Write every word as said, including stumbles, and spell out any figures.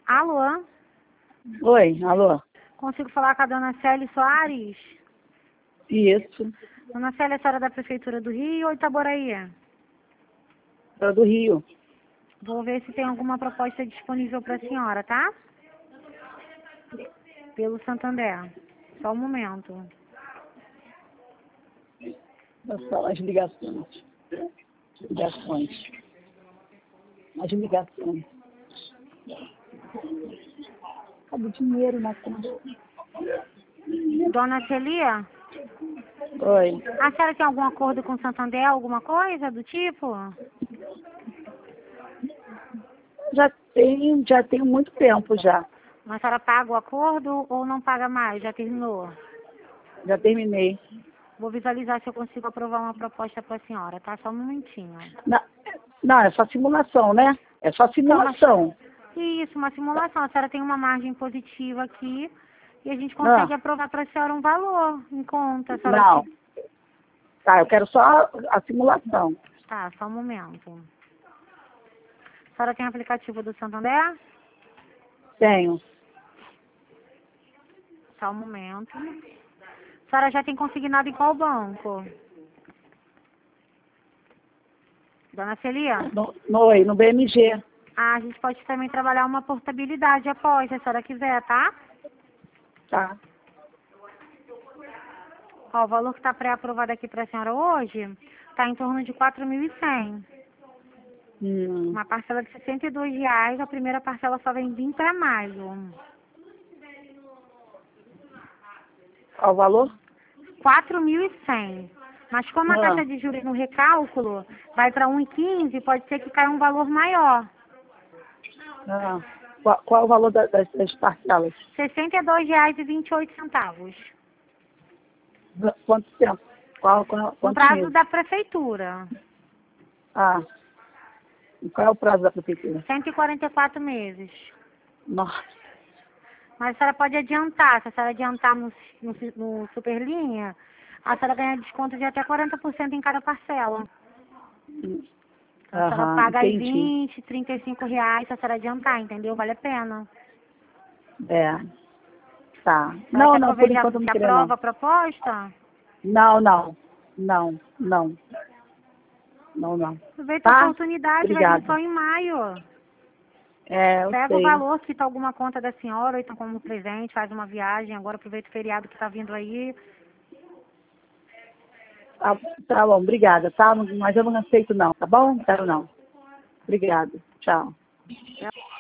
Alô? Oi, alô? Consigo falar com a dona Célia Soares? Isso, Dona Célia, a senhora é da Prefeitura do Rio ou Itaboraí? é do Rio. Vou ver se tem alguma proposta disponível para a senhora, tá? Pelo Santander. Só um momento. Só as ligações. Ligações. As ligações. Cadê o dinheiro na conta? Dona Celia, Oi. a senhora tem algum acordo com o Santander, alguma coisa do tipo? Já tem, já tem muito tempo já. A senhora paga o acordo ou não paga mais? Já terminou? Já terminei. Vou visualizar se eu consigo aprovar uma proposta para a senhora, tá? Só um momentinho. Não, não, é só simulação, né? É só simulação. Isso, uma simulação. A senhora tem uma margem positiva aqui e a gente consegue Ah, aprovar para a senhora um valor em conta. A senhora não. te- Tá, eu quero só a simulação. Tá, só um momento. A senhora tem aplicativo do Santander? Tenho. Só um momento. A senhora já tem consignado em qual banco? Dona Celia? No, no, oi, no B M G. Ah, a gente pode também trabalhar uma portabilidade após, se a senhora quiser, tá? Tá. Ó, o valor que está pré-aprovado aqui para a senhora hoje está em torno de quatro mil e cem. Hum, Uma parcela de sessenta e dois reais, a primeira parcela só vem vir para maio. qual o valor? quatro mil e cem. Mas como a Ah, taxa de juros no recálculo vai para um vírgula quinze, pode ser que caia um valor maior. ah. Qual, qual o valor da- das, das parcelas? sessenta e dois reais e vinte e oito centavos. Quanto tempo? Qual, qual, No quantos prazo meses? da prefeitura. Ah, e qual é o prazo da prefeitura? cento e quarenta e quatro meses. Nossa, Mas a senhora pode adiantar. Se a senhora adiantar no, no, no Superlinha, a senhora ganha desconto de até quarenta por cento em cada parcela. Então, a senhora aham, paga aí entendi. vinte, trinta e cinco reais se a senhora adiantar, entendeu? Vale a pena. É, tá. A senhora Não, quer que eu não, por veja enquanto eu não se queria aprova não. a proposta? Não, não, não, não, não, não. Aproveita a Tá? oportunidade, vai vir só Obrigada. em maio. É, eu Pega o sei. valor, quita alguma conta da senhora, ou então como presente, faz uma viagem. Agora aproveita o feriado que está vindo aí. Tá, tá bom, obrigada, tá? Mas eu não aceito não, tá bom? Quero não. Obrigada. Tchau.